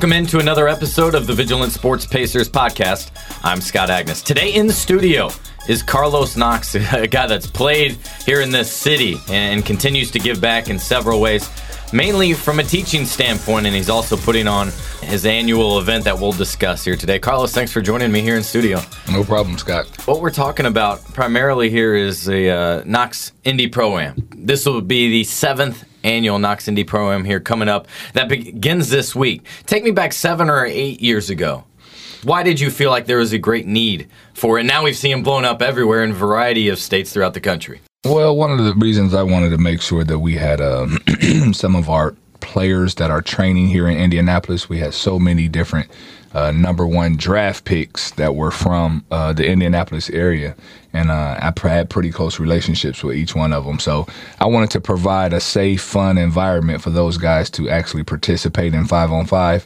Welcome into another episode of the Vigilant Sports Pacers podcast. I'm Scott Agnes. Today in the studio is Carlos Knox, a guy that's played here in this city and continues to give back in several ways, mainly from a teaching standpoint, and he's also putting on his annual event that we'll discuss here today. Carlos, thanks for joining me here in studio. No problem, Scott. What we're talking about primarily here is the Knox Indy Pro-Am. This will be the 7th annual Knox Indy Pro-Am here coming up that begins this week. Take me back 7 or 8 years ago. Why did you feel like there was a great need for it? Now we've seen them blown up everywhere in a variety of states throughout the country. Well, one of the reasons I wanted to make sure that we had some of our players that are training here in Indianapolis, we had so many different number one draft picks that were from the Indianapolis area. And I had pretty close relationships with each one of them. So I wanted to provide a safe, fun environment for those guys to actually participate in 5-on-5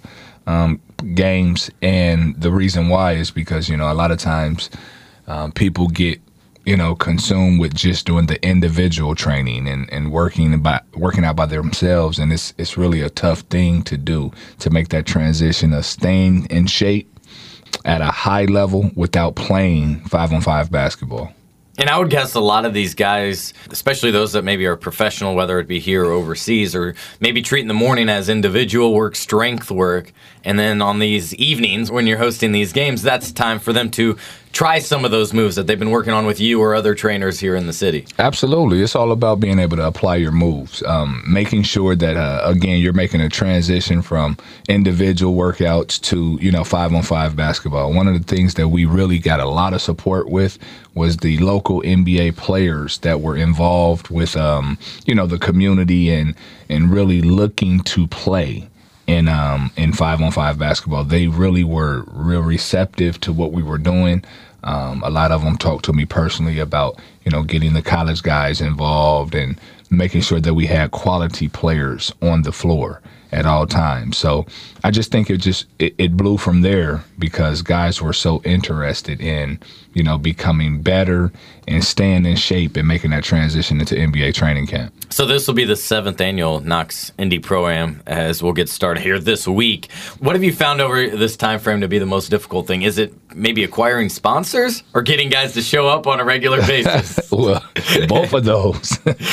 games. And the reason why is because, a lot of times people get, consumed with just doing the individual training and working out by themselves. And it's really a tough thing to do, to make that transition of staying in shape at a high level without playing 5-on-5 basketball. And I would guess a lot of these guys, especially those that maybe are professional, whether it be here or overseas, or maybe treating the morning as individual work, strength work, and then on these evenings when you're hosting these games, that's time for them to try some of those moves that they've been working on with you or other trainers here in the city. Absolutely. It's all about being able to apply your moves, making sure that, again, you're making a transition from individual workouts to, 5-on-5 basketball. One of the things that we really got a lot of support with was the local NBA players that were involved with, the community and really looking to play in 5-on-5 basketball. They really were real receptive to what we were doing. A lot of them talked to me personally about, getting the college guys involved and making sure that we had quality players on the floor at all times. So I just think it blew from there because guys were so interested in, becoming better and staying in shape and making that transition into NBA training camp. So this will be the 7th annual Knox Indy Pro-Am as we'll get started here this week. What have you found over this time frame to be the most difficult thing? Is it maybe acquiring sponsors or getting guys to show up on a regular basis? Well, both of those.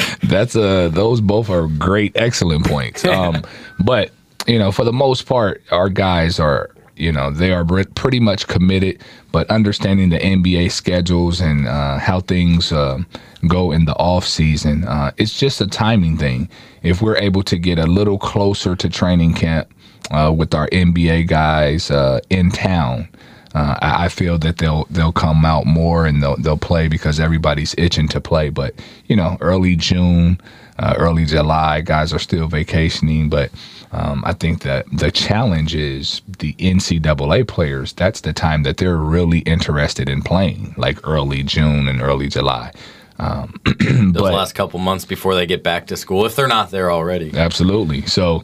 Those both are great, excellent points. But, for the most part, our guys are, they are pretty much committed, but understanding the NBA schedules and how things go in the off season, it's just a timing thing. If we're able to get a little closer to training camp with our NBA guys in town, I feel that they'll come out more and they'll play because everybody's itching to play. But early June, early July, guys are still vacationing. But I think that the challenge is the NCAA players. That's the time that they're really interested in playing, like early June and early July. Those last couple months before they get back to school, if they're not there already. Absolutely. So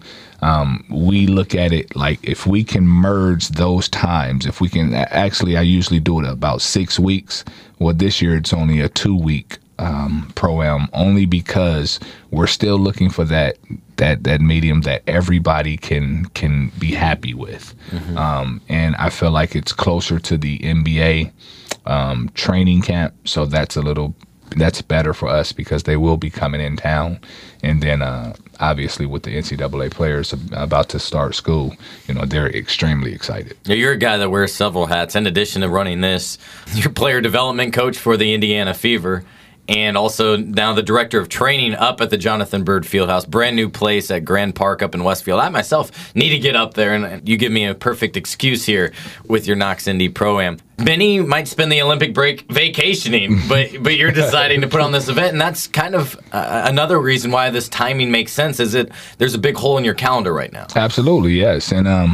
we look at it like if we can merge those times, if we can actually, I usually do it about 6 weeks. Well, this year it's only a 2-week Pro-Am, only because we're still looking for that medium that everybody can be happy with. Mm-hmm. And I feel like it's closer to the NBA training camp, so that's better for us because they will be coming in town. And then obviously with the NCAA players about to start school, they're extremely excited. Yeah, you're a guy that wears several hats. In addition to running this, you're player development coach for the Indiana Fever, and also now the director of training up at the Jonathan Byrd Fieldhouse, brand new place at Grand Park up in Westfield. I myself need to get up there, and you give me a perfect excuse here with your Knox Indy Pro-Am. Many might spend the Olympic break vacationing, but you're deciding to put on this event, and that's kind of another reason why this timing makes sense. Is there's a big hole in your calendar right now? Absolutely, yes, and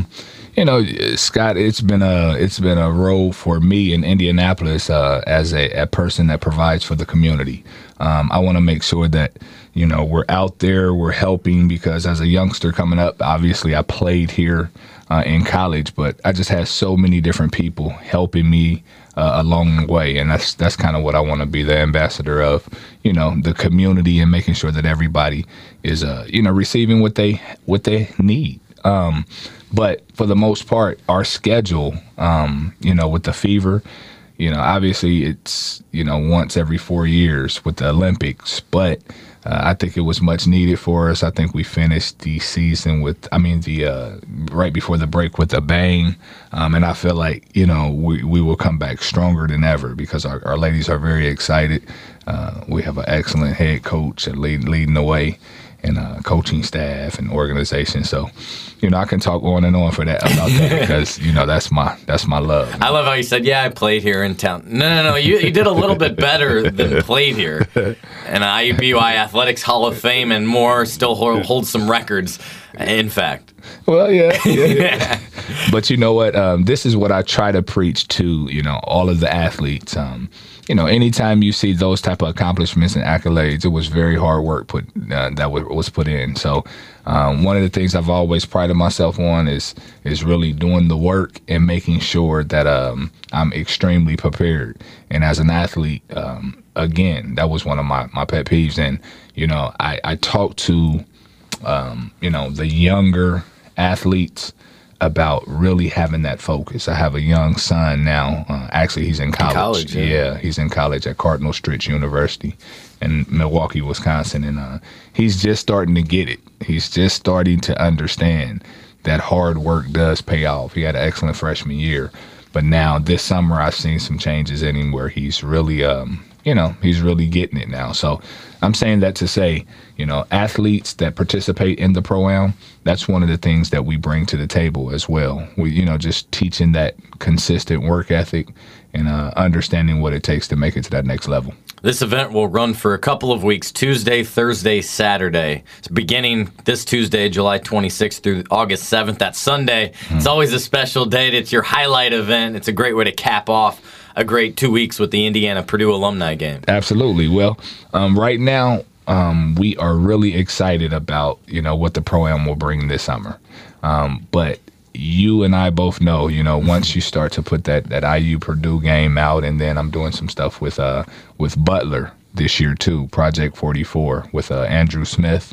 Scott, it's been a role for me in Indianapolis as a person that provides for the community. I want to make sure that we're out there, we're helping, because as a youngster coming up, obviously I played here in college, but I just had so many different people helping me along the way, and that's kind of what I want to be, the ambassador of, the community, and making sure that everybody is receiving what they need. But for the most part, our schedule, with the Fever, obviously it's, once every 4 years with the Olympics, but I think it was much needed for us. I think we finished the season right before the break with a bang. And I feel like, we will come back stronger than ever because our ladies are very excited. We have an excellent head coach leading the way, and coaching staff and organization. So, I can talk on and on about that because, that's my love. I love how you said, I played here in town. No. You did a little bit better than played here. And IUPUI Athletics Hall of Fame and more still holds some records, in fact. Well, yeah. But you know what? This is what I try to preach to, all of the athletes. Anytime you see those type of accomplishments and accolades, it was very hard work that was put in. So one of the things I've always prided myself on is really doing the work and making sure that I'm extremely prepared. And as an athlete, again, that was one of my pet peeves. And, I talk to, the younger athletes about really having that focus. I have a young son now. Actually, he's in college. Yeah, he's in college at Cardinal Stritch University in Milwaukee, Wisconsin. And he's just starting to get it. He's just starting to understand that hard work does pay off. He had an excellent freshman year. But now this summer, I've seen some changes in him where he's really, he's really getting it now. So I'm saying that to say, athletes that participate in the Pro-Am, that's one of the things that we bring to the table as well. We, just teaching that consistent work ethic and understanding what it takes to make it to that next level. This event will run for a couple of weeks, Tuesday, Thursday, Saturday. It's beginning this Tuesday, July 26th through August 7th. That Sunday. It's always a special date. It's your highlight event. It's a great way to cap off a great 2 weeks with the Indiana-Purdue alumni game. Absolutely. Well, right now, we are really excited about, what the Pro-Am will bring this summer. But you and I both know, once you start to put that IU Purdue game out, and then I'm doing some stuff with Butler this year too, Project 44 with Andrew Smith,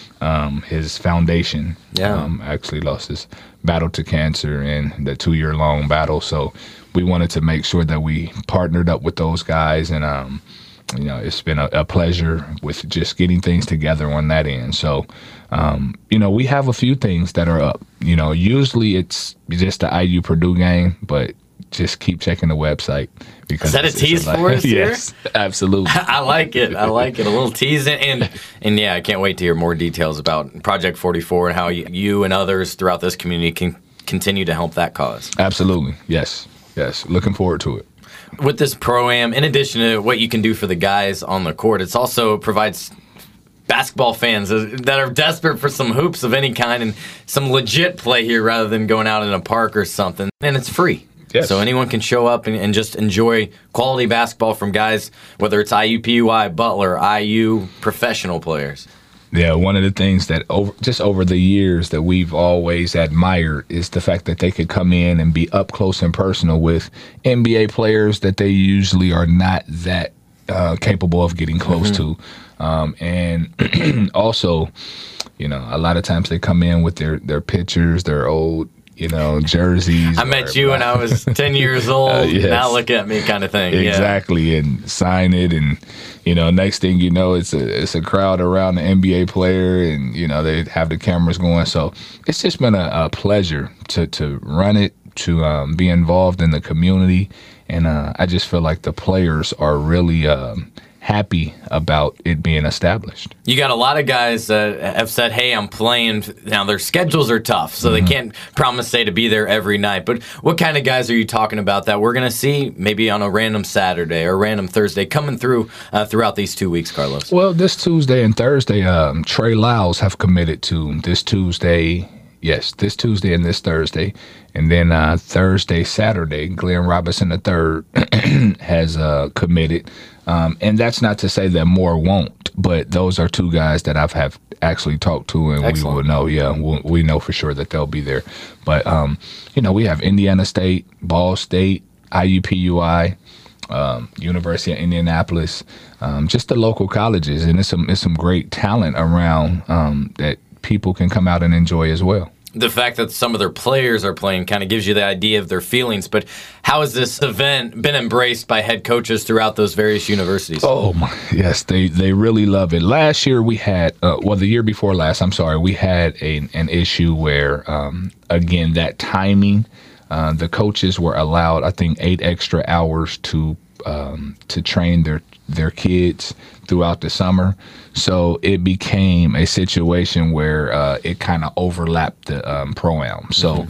his foundation. Actually lost his battle to cancer in the 2-year-long battle. So we wanted to make sure that we partnered up with those guys, and it's been a pleasure with just getting things together on that end. So, we have a few things that are up. Usually it's just the IU Purdue game, but just keep checking the website. Because is that a tease for us here? Yes, absolutely. I like it. A little tease. And I can't wait to hear more details about Project 44 and how you and others throughout this community can continue to help that cause. Absolutely. Yes. Looking forward to it. With this Pro-Am, in addition to what you can do for the guys on the court, it also provides basketball fans that are desperate for some hoops of any kind and some legit play here rather than going out in a park or something. And it's free. Yes. So anyone can show up and just enjoy quality basketball from guys, whether it's IUPUI, Butler, IU, professional players. Yeah, one of the things that over the years that we've always admired is the fact that they could come in and be up close and personal with NBA players that they usually are not that capable of getting close to. And also, a lot of times they come in with their pictures, their old jerseys. I met you when I was 10 years old. Yes. Now look at me, kind of thing. Exactly, and sign it, and next thing you know, it's a crowd around the NBA player, and they have the cameras going. So it's just been a pleasure to run it, to be involved in the community, and I just feel like the players are really happy about it being established. You got a lot of guys that have said, hey, I'm playing. Now, their schedules are tough, so they can't promise, say, to be there every night. But what kind of guys are you talking about that we're going to see maybe on a random Saturday or random Thursday coming through throughout these 2 weeks, Carlos? Well, this Tuesday and Thursday, Trey Lyles have committed to this Tuesday. Yes, this Tuesday and this Thursday. And then Thursday, Saturday, Glenn Robinson III has committed. And that's not to say that more won't, but those are two guys that have actually talked to, and Excellent. We will know. Yeah, we know for sure that they'll be there. But, we have Indiana State, Ball State, IUPUI, University of Indianapolis, just the local colleges. And it's some great talent around that people can come out and enjoy as well. the fact that some of their players are playing kind of gives you the idea of their feelings. But how has this event been embraced by head coaches throughout those various universities? Oh, my, yes, they really love it. Last year we had, the year before last, I'm sorry, we had an issue where, again, that timing, the coaches were allowed, I think, 8 extra hours to train their kids throughout the summer. So it became a situation where it kind of overlapped the pro-am. So,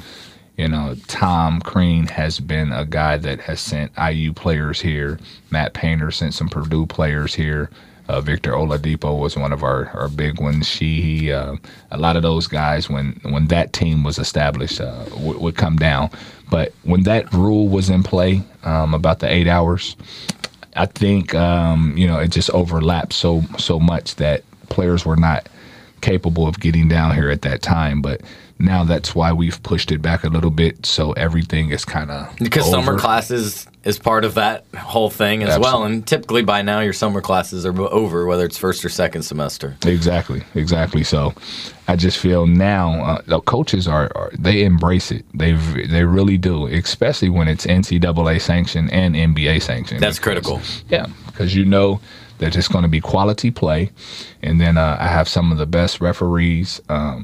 Tom Crean has been a guy that has sent IU players here. Matt Painter sent some Purdue players here. Victor Oladipo was one of our big ones. A lot of those guys, when that team was established, would come down. But when that rule was in play, about the 8 hours, I think it just overlapped so much that players were not capable of getting down here at that time. But now that's why we've pushed it back a little bit, so everything is kind of because summer classes is part of that whole thing as well. And typically by now your summer classes are over, whether it's first or second semester. Exactly. So I just feel now the coaches they embrace it. They really do, especially when it's NCAA sanctioned and NBA sanctioned. That's critical. Yeah, because that it's going to be quality play. And then I have some of the best referees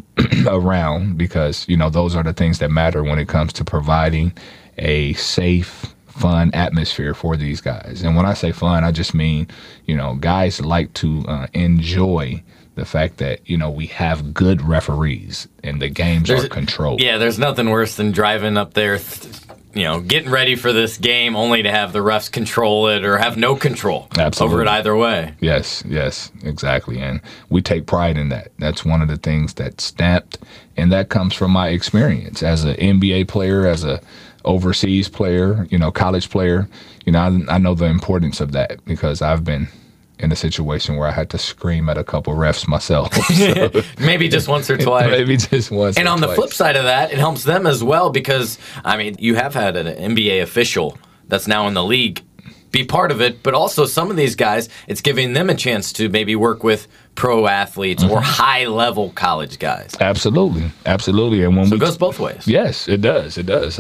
around because, those are the things that matter when it comes to providing a safe, fun atmosphere for these guys. And when I say fun, I just mean, guys like to enjoy the fact that, we have good referees and the games are controlled. Yeah, there's nothing worse than driving up there, getting ready for this game only to have the refs control it or have no control over it either way. Yes, exactly. And we take pride in that. That's one of the things that's stamped, and that comes from my experience as an NBA player, as a overseas player, college player. I know the importance of that because I've been in a situation where I had to scream at a couple refs myself. So, maybe just once or twice. Maybe just once. And on the flip side of that, it helps them as well because, you have had an NBA official that's now in the league be part of it, but also some of these guys, it's giving them a chance to maybe work with pro athletes or high-level college guys. Absolutely. And so it goes both ways. Yes, it does.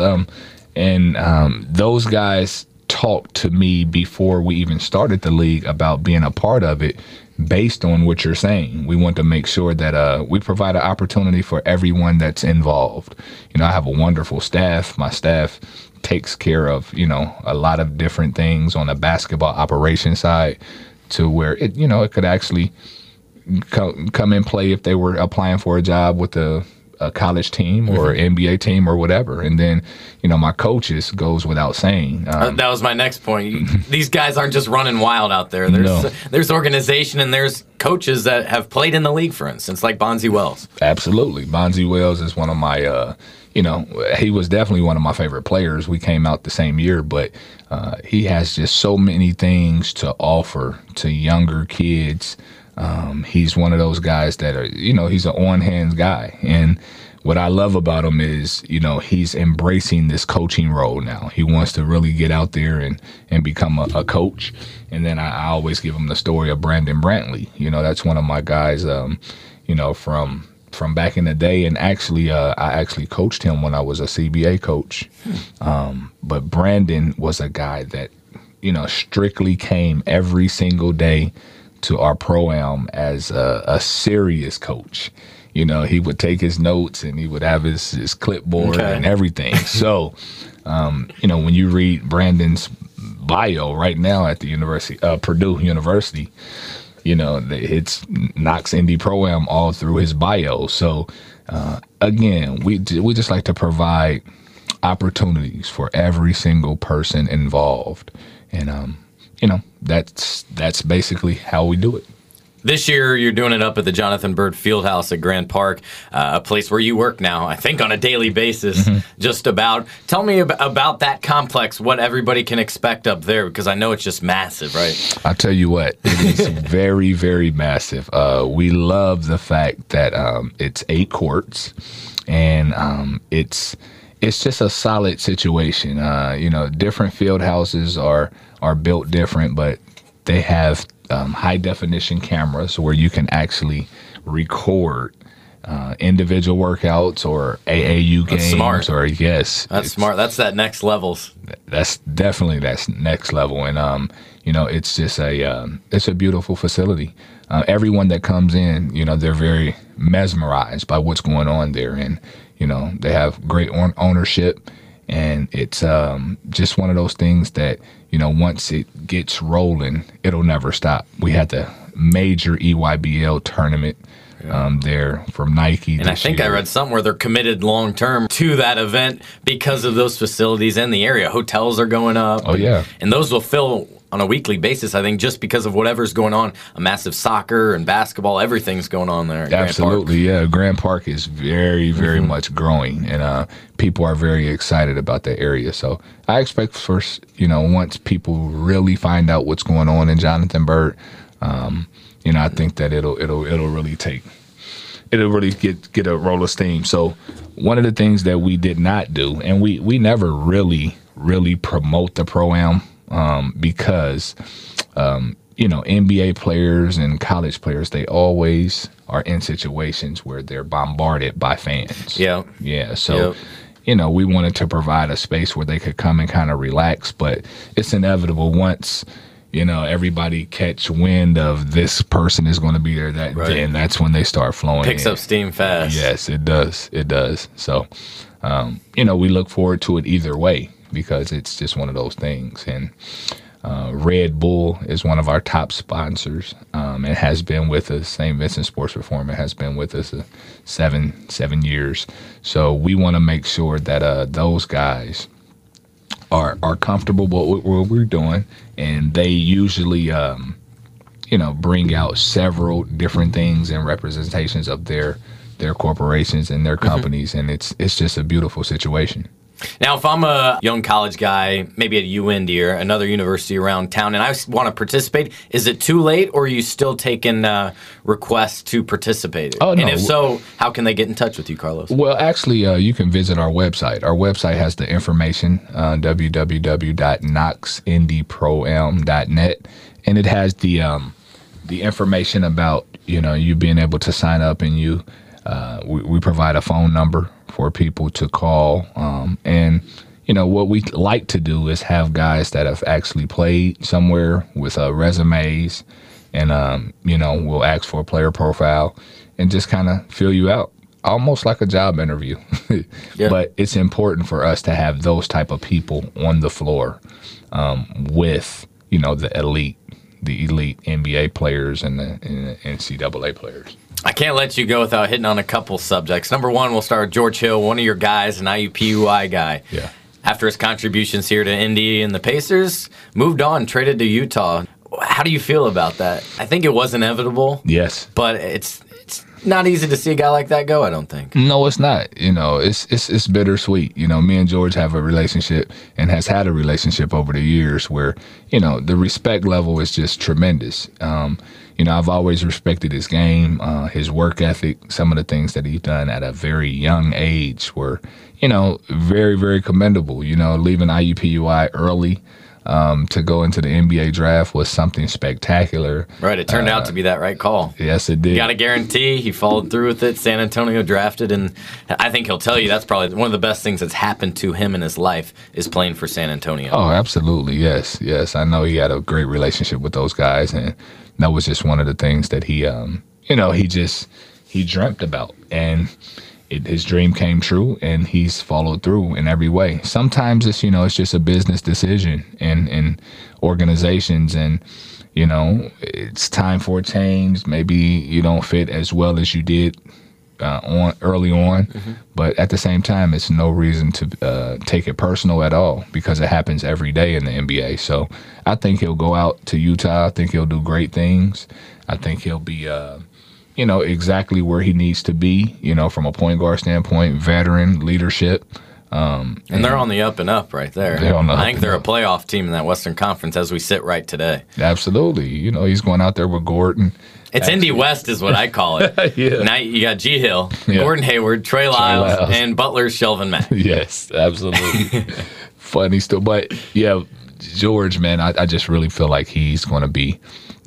Those guys talked to me before we even started the league about being a part of it based on what you're saying. We want to make sure that we provide an opportunity for everyone that's involved. I have a wonderful staff. My staff takes care of, a lot of different things on the basketball operation side to where it could actually come in play if they were applying for a job with a college team or NBA team or whatever. And then, my coaches goes without saying. That was my next point. These guys aren't just running wild out there. There's organization and there's coaches that have played in the league, for instance, like Bonzi Wells. Absolutely. Bonzi Wells is one of my, he was definitely one of my favorite players. We came out the same year, but he has just so many things to offer to younger kids. He's one of those guys that are, he's an on-hands guy. And what I love about him is, he's embracing this coaching role now. He wants to really get out there and become a coach. And then I always give him the story of Brandon Brantley. That's one of my guys, from back in the day. And actually, I actually coached him when I was a CBA coach. But Brandon was a guy that, strictly came every single day to our pro-am as a serious coach. He would take his notes and he would have his clipboard and everything. So, when you read Brandon's bio right now at the Purdue University, it's Knox Indy Pro-Am all through his bio. So, again, we just like to provide opportunities for every single person involved. And, that's basically how we do it. This year, you're doing it up at the Jonathan Byrd Fieldhouse at Grand Park, a place where you work now, I think, on a daily basis, just about. Tell me about that complex, what everybody can expect up there, because I know it's just massive, right? I'll tell you what, it is very, very massive. We love the fact that it's 8 courts, and it's just a solid situation. Different field houses are built different, but they have high definition cameras where you can actually record individual workouts or AAU games. That's smart. Or That's smart. That's that next levels. That's definitely that's next level, and it's just it's a beautiful facility. Everyone that comes in, they're very mesmerized by what's going on there, and they have great ownership, and it's just one of those things that once it gets rolling, it'll never stop. We had the major EYBL tournament there from Nike. And I think I read somewhere they're committed long term to that event because of those facilities and the area. Hotels are going up. Oh, yeah. And those will fill on a weekly basis, I think, just because of whatever's going on. A massive soccer and basketball, everything's going on there at Absolutely, Grand Park. Yeah. Grand Park is very, very much growing, and people are very excited about that area. So I expect first, once people really find out what's going on in Jonathan Byrd, I think that it'll really get a roll of steam. So one of the things that we did not do, and we never really promote the Pro-Am, because NBA players and college players, they always are in situations where they're bombarded by fans. Yeah. So we wanted to provide a space where they could come and kind of relax, but it's inevitable once everybody catch wind of this person is going to be there that day, and that's when they start flowing. Picks up steam fast. Yes, it does. So we look forward to it either way, because it's just one of those things. And Red Bull is one of our top sponsors. It has been with us. St. Vincent Sports Performance has been with us 7 years. So we want to make sure that those guys are comfortable with what we're doing, and they usually bring out several different things and representations of their corporations and their companies, and it's just a beautiful situation. Now, if I'm a young college guy, maybe at UIndy or another university around town, and I want to participate, is it too late, or are you still taking requests to participate? Oh, no. And if so, how can they get in touch with you, Carlos? Well, actually, you can visit our website. Our website has the information, www.knoxindyproam.net, and it has the information about you being able to sign up, and we provide a phone number for people to call. And what we like to do is have guys that have actually played somewhere with resumes, and we'll ask for a player profile and just kind of fill you out, almost like a job interview. Yeah. But it's important for us to have those type of people on the floor with the elite NBA players and the NCAA players. I can't let you go without hitting on a couple subjects. Number one, we'll start with George Hill, one of your guys, an IUPUI guy. Yeah. After his contributions here to Indy and the Pacers, moved on, traded to Utah. How do you feel about that? I think it was inevitable. Yes. But it's not easy to see a guy like that go, I don't think. No, it's not. It's bittersweet. Me and George have a relationship and has had a relationship over the years where, the respect level is just tremendous. I've always respected his game, his work ethic, some of the things that he's done at a very young age were, very, very commendable. Leaving IUPUI early to go into the NBA draft was something spectacular. Right, it turned out to be that right call. Yes, it did. You got a guarantee. He followed through with it. San Antonio drafted, and I think he'll tell you that's probably one of the best things that's happened to him in his life is playing for San Antonio. Oh, absolutely, yes. I know he had a great relationship with those guys, and that was just one of the things that he dreamt about, and his dream came true, and he's followed through in every way. Sometimes it's just a business decision and organizations, and it's time for a change. Maybe you don't fit as well as you did early on, but at the same time, it's no reason to take it personal at all, because it happens every day in the NBA. So I think he'll go out to Utah. I think he'll do great things. I think he'll be exactly where he needs to be, from a point guard standpoint, veteran, leadership. And they're on the up and up right there. I think they're a playoff team in that Western Conference as we sit right today. Absolutely. He's going out there with Gordon. It's Indy West is what I call it. Yeah. Now you got G. Hill, Gordon Hayward, Trey Lyles, and Butler's Shelvin Mack. Yes, absolutely. Funny still. But, yeah, George, man, I just really feel like he's going to be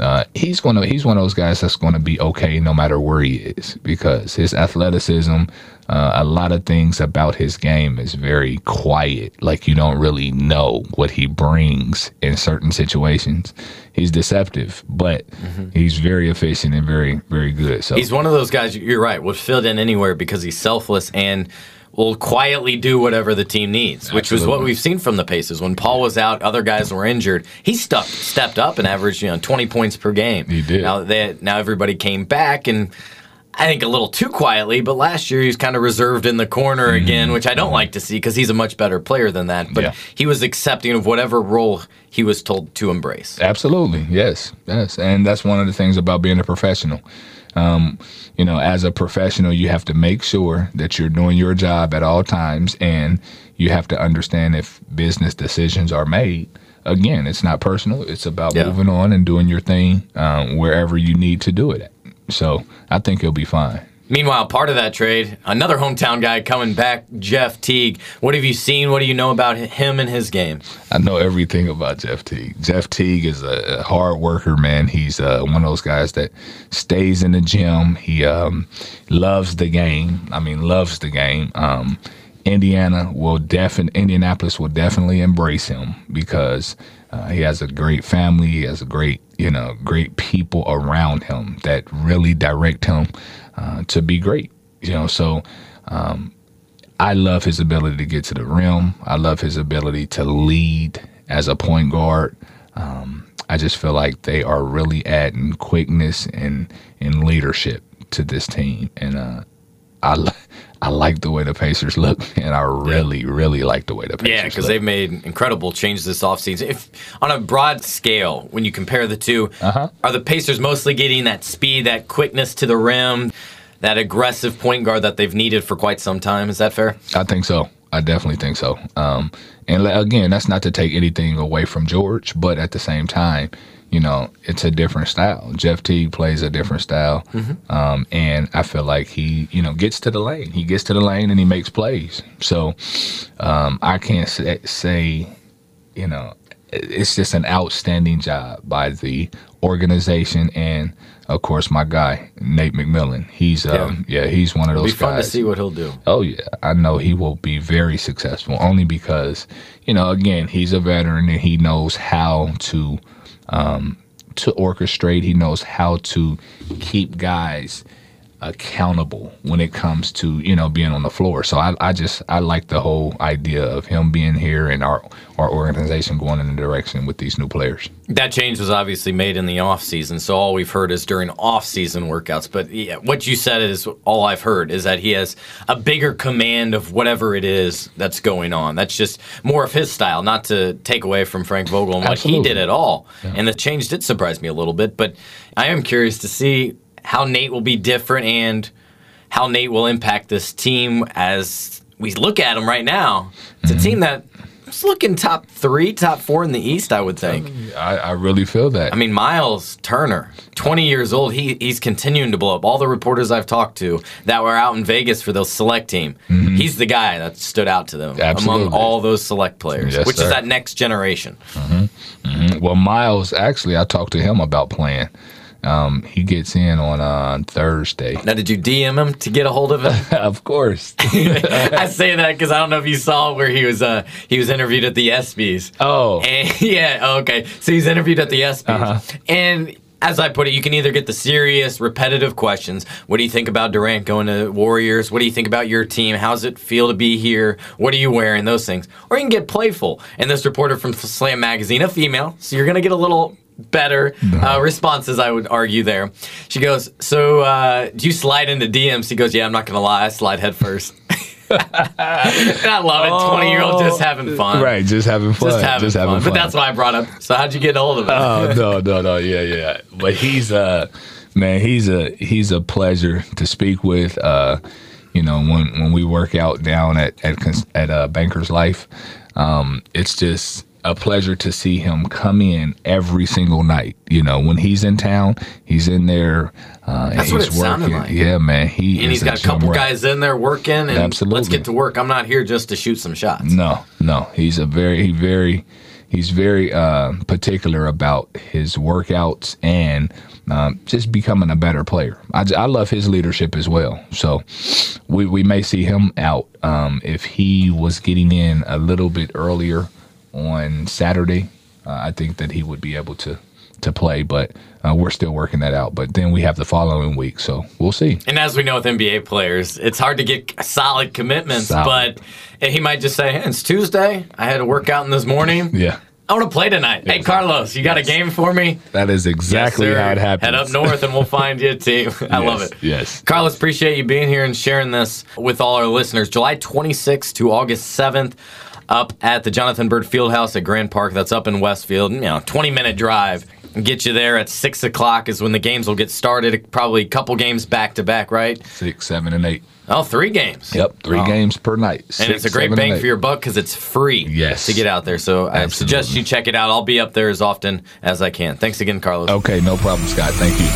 he's one of those guys that's going to be okay no matter where he is, because his athleticism, a lot of things about his game is very quiet. Like, you don't really know what he brings in certain situations. He's deceptive, but he's very efficient and very, very good. So he's one of those guys, you're right, will fit in anywhere because he's selfless and will quietly do whatever the team needs, which was what we've seen from the Pacers. When Paul was out, other guys were injured. He stepped up and averaged 20 points per game. He did. Now everybody came back, and I think a little too quietly, but last year he was kind of reserved in the corner again, which I don't like to see because he's a much better player than that. But he was accepting of whatever role he was told to embrace. Absolutely, yes. And that's one of the things about being a professional. As a professional, you have to make sure that you're doing your job at all times, and you have to understand if business decisions are made. Again, it's not personal. It's about moving on and doing your thing wherever you need to do it at. So I think he'll be fine. Meanwhile, part of that trade, another hometown guy coming back, Jeff Teague. What have you seen? What do you know about him and his game? I know everything about Jeff Teague. Jeff Teague is a hard worker, man. He's one of those guys that stays in the gym. He loves the game. Loves the game. Indianapolis will definitely embrace him because he has a great family. He has a great people around him that really direct him to be great. So I love his ability to get to the rim. I love his ability to lead as a point guard. I just feel like they are really adding quickness and leadership to this team, and I like the way the Pacers look, and I really, really like the way the Pacers look. Yeah, because they've made incredible changes this offseason. If on a broad scale, when you compare the two, are the Pacers mostly getting that speed, that quickness to the rim, that aggressive point guard that they've needed for quite some time? Is that fair? I think so. I definitely think so. And again, that's not to take anything away from George, but at the same time, it's a different style. Jeff Teague plays a different style, and I feel like he, gets to the lane. He gets to the lane and he makes plays. So I can't say, it's just an outstanding job by the organization and, of course, my guy, Nate McMillan. He's he's one of those guys. It'll be fun to see what he'll do. Oh, yeah. I know he will be very successful, only because, again, he's a veteran and he knows how to orchestrate. He knows how to keep guys accountable when it comes to being on the floor. So I like the whole idea of him being here and our organization going in the direction with these new players. That change was obviously made in the offseason, so all we've heard is during off-season workouts. But yeah, what you said is all I've heard, is that he has a bigger command of whatever it is that's going on. That's just more of his style, not to take away from Frank Vogel and what he did at all. Yeah. And the change did surprise me a little bit, but I am curious to see how Nate will be different and how Nate will impact this team as we look at him right now. It's a team that is looking top 3, top 4 in the East, I would think. I really feel that. Miles Turner, 20 years old, he's continuing to blow up. All the reporters I've talked to that were out in Vegas for those select team, he's the guy that stood out to them among all those select players, which is that next generation. Well, Miles, actually, I talked to him about playing. He gets in on Thursday. Now, did you DM him to get a hold of him? Of course. I say that because I don't know if you saw where he was interviewed at the ESPYs. Oh. And, okay. So he's interviewed at the ESPYs. And as I put it, you can either get the serious, repetitive questions. What do you think about Durant going to Warriors? What do you think about your team? How does it feel to be here? What are you wearing? Those things. Or you can get playful. And this reporter from Slam Magazine, a female, so you're going to get a little better responses, I would argue there. She goes, so do you slide into DMs? He goes, yeah, I'm not going to lie, I slide head first. And I love it. 20-year-old just having fun. Right, just having fun. Just having fun. But that's why I brought up. So how'd you get a hold of him? No. Yeah. But he's a pleasure to speak with. When we work out down at Banker's Life, it's just a pleasure to see him come in every single night. When he's in town, he's in there. That's he's what it working. sounded like. Yeah, man. He's got a couple guys in there working, and Absolutely. Let's get to work. I'm not here just to shoot some shots. No. He's a very he's very particular about his workouts and just becoming a better player. I love his leadership as well. So we may see him out. If he was getting in a little bit earlier on Saturday, I think that he would be able to play, but we're still working that out. But then we have the following week, so we'll see. And as we know with NBA players, it's hard to get solid commitments, but he might just say, hey, it's Tuesday, I had a workout in this morning. Yeah. I want to play tonight. Hey, Carlos, you got a game for me? That is exactly how it happens. Head up north and we'll find you a team. I love it. Yes. Carlos, appreciate you being here and sharing this with all our listeners. July 26th to August 7th. Up at the Jonathan Byrd Fieldhouse at Grand Park. That's up in Westfield. 20-minute drive. Get you there at 6 o'clock is when the games will get started. Probably a couple games back-to-back, right? 6, 7, and 8. Oh, 3 games. Yep, 3 games per night. And it's a great bang for your buck because it's free to get out there. So I suggest you check it out. I'll be up there as often as I can. Thanks again, Carlos. Okay, no problem, Scott. Thank you.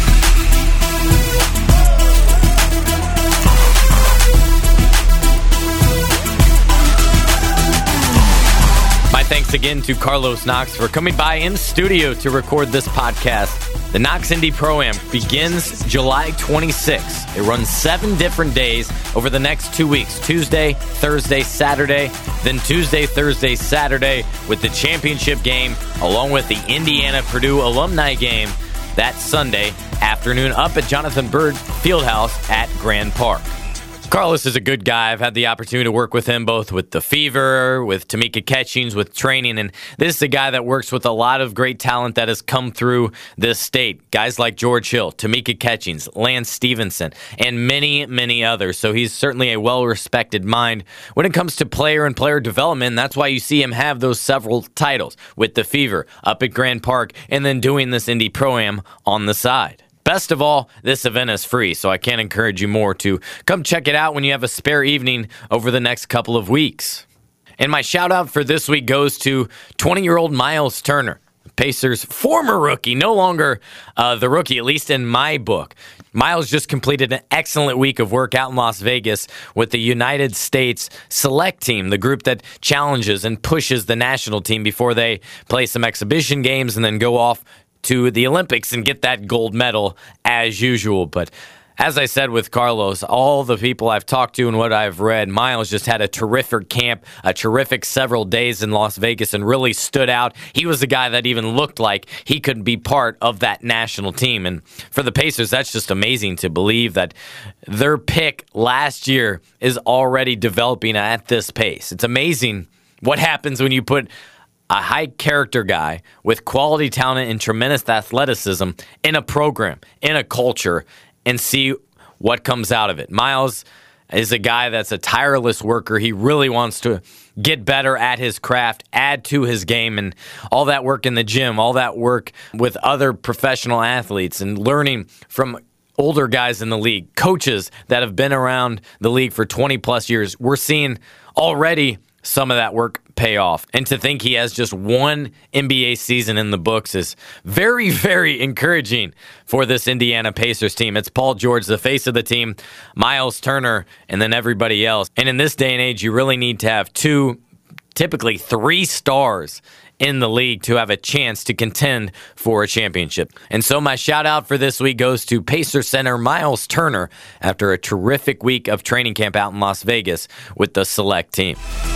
Thanks again to Carlos Knox for coming by in studio to record this podcast. The Knox Indy Pro-Am begins July 26th. It runs 7 different days over the next 2 weeks, Tuesday, Thursday, Saturday, then Tuesday, Thursday, Saturday with the championship game along with the Indiana-Purdue alumni game that Sunday afternoon up at Jonathan Byrd Fieldhouse at Grand Park. Carlos is a good guy. I've had the opportunity to work with him both with the Fever, with Tamika Catchings, with training, and this is a guy that works with a lot of great talent that has come through this state. Guys like George Hill, Tamika Catchings, Lance Stevenson, and many, many others. So he's certainly a well-respected mind when it comes to player and player development. That's why you see him have those several titles with the Fever up at Grand Park and then doing this Indy Pro-Am on the side. Best of all, this event is free, so I can't encourage you more to come check it out when you have a spare evening over the next couple of weeks. And my shout-out for this week goes to 20-year-old Miles Turner, Pacers' former rookie, no longer the rookie, at least in my book. Miles just completed an excellent week of work out in Las Vegas with the United States Select Team, the group that challenges and pushes the national team before they play some exhibition games and then go off to the Olympics and get that gold medal as usual. But as I said with Carlos, all the people I've talked to and what I've read, Miles just had a terrific camp, a terrific several days in Las Vegas and really stood out. He was the guy that even looked like he could be part of that national team. And for the Pacers, that's just amazing to believe that their pick last year is already developing at this pace. It's amazing what happens when you put a high-character guy with quality talent and tremendous athleticism in a program, in a culture, and see what comes out of it. Miles is a guy that's a tireless worker. He really wants to get better at his craft, add to his game, and all that work in the gym, all that work with other professional athletes and learning from older guys in the league, coaches that have been around the league for 20-plus years. We're seeing already some of that work pay off. And to think he has just one NBA season in the books is very, very encouraging for this Indiana Pacers team. It's Paul George, the face of the team, Miles Turner, and then everybody else. And in this day and age, you really need to have 2, typically 3 stars in the league to have a chance to contend for a championship. And so my shout out for this week goes to Pacer center Miles Turner after a terrific week of training camp out in Las Vegas with the Select Team.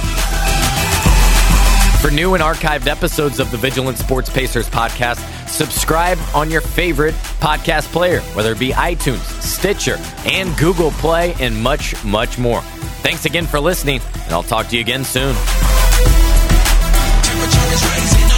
For new and archived episodes of the Vigilant Sports Pacers podcast, subscribe on your favorite podcast player, whether it be iTunes, Stitcher, and Google Play, and much, much more. Thanks again for listening, and I'll talk to you again soon. Temperature is rising.